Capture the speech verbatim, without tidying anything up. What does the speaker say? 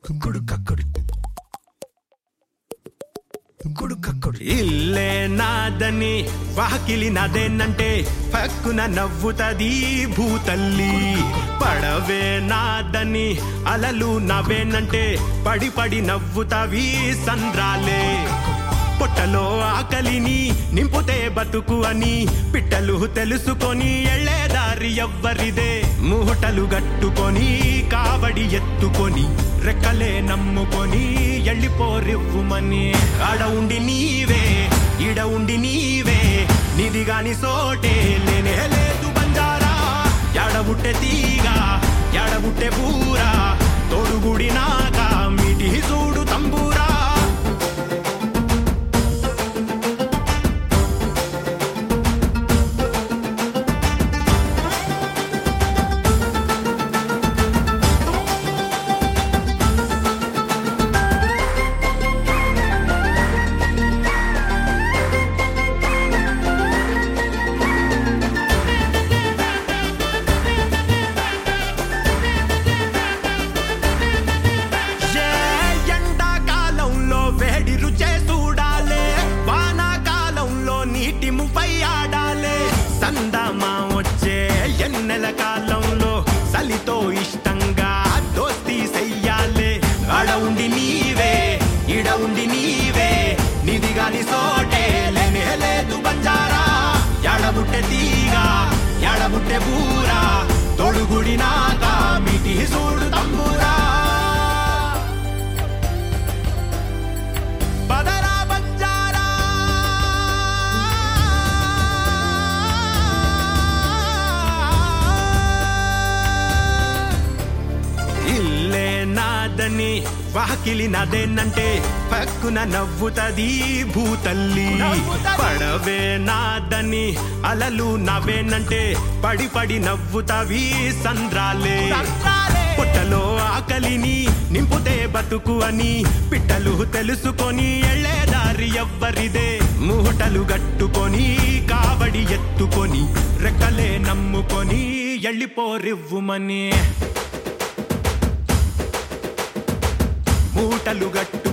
ఇల్లే నాదని వాకిలి నాదేనంటే పక్కున నవ్వుతది భూతల్లి. పడవే నాదని అలలు నవ్వేనంటే పడి పడి నవ్వుతవి సంద్రాలే. పొట్టలో ఆకలిని నింపుతే బతుకు అని పిట్టలు తెలుసుకొని ఎళ్ళేదారి ఎవ్వరిదే. మూటలు గట్టుకొని కావడి ఎత్తుకొని రెక్కలే నమ్ముకొని ఎళ్ళిపోరివ్వుమని. ఆడ ఉండి నీవే ఈడ ఉండి నీవే నిదిగాని సోటే లేనే లేదు బంజారా. ఎడబుట్టే తీగ ఎడబుట్టే పూరా తోడుగుడి నాక మిటి చూడు తంబూరా. సందమా వచ్చే ఎన్నెల కాలంలో సలితో ఇష్టంగా దోస్తి చెయ్యాలే. ఆడ ఉండి నీవే ఈడ ఉండి నీవే నిదిగాని సోటే లేనే లేదు బంజారా. ఎడబుట్టే తీగ ఎడబుట్టే పూరా తొడుగుడి నాక మిటి చూడు తంబూరా. ఇల్లే నాదని వాకిలి నాదేనంటే పక్కున నవ్వుతది భూతల్లి. పడవే నాదని అలలు నవ్వేనంటే పడి పడి నవ్వుతవి సంద్రాలే. పొట్టలో ఆకలిని నింపుతే బతుకు అని పిట్టలు తెలుసుకొని ఎళ్ళేదారి ఎవ్వరిదే. మూటలు గట్టుకొని కావడి ఎత్తుకొని రెక్కలే నమ్ముకొని ఎళ్ళిపోరివ్వుమని. మూటలు గట్టు